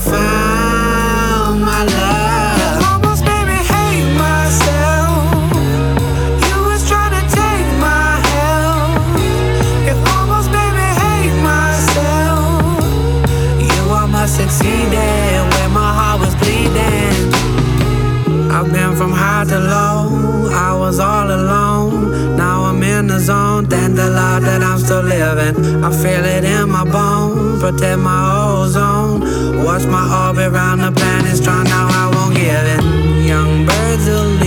found my love. Almost made me hate myself. You was trying to take my health. It almost made me hate myself. You almost succeeded when my heart was bleeding. I've been from high to low, I was all alone. Now I'm in the zone, thank the Lord that I'm still living. I feel it in my bones, protect my ozone. Watch my orbit round the planet strong, now I won't give in. Young birds will leave.